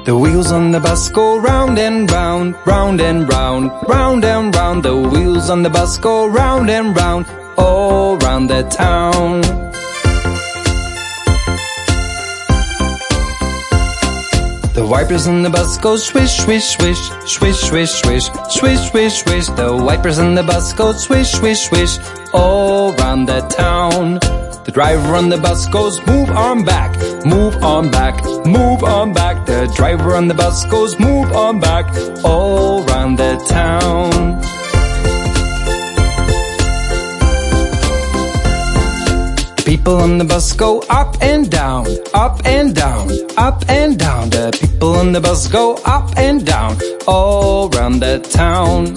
The wheels on the bus go round and round, round and round, round and round. The wheels on the bus go round and round, all round the town. The wipers on the bus go swish, swish, swish, swish, swish, swish, swish, swish, swish. The wipers on the bus go swish, swish, swish, all round the town. The driver on the bus goes move on back, move on back, move on back. The driver on the bus goes move on back, all round the town. People on the bus go up and down, up and down, up and down. The people on the bus go up and down, all round the town.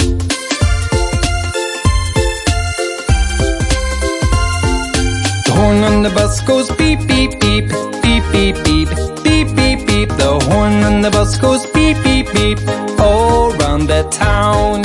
The horn on the bus goes beep, beep, beep, beep, beep, beep, beep, beep, beep. The horn on the bus goes beep, beep, beep, all round the town.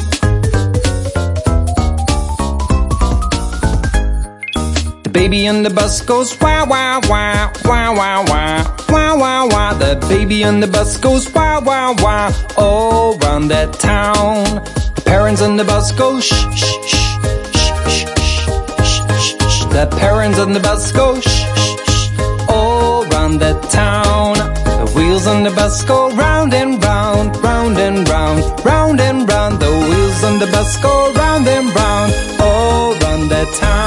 Baby on the bus goes wah, wah, wah, wah, wah, wah, wah, wah, wah. The baby on the bus goes wah, wah, wah, all round that town. The parents on the bus go shh, shh, shh, shh, shh, shh, shh. The parents on the bus go shh, shh, shh, all round that town. The wheels on the bus go round and round, round and round, round and round. The wheels on the bus go round and round, all round that town.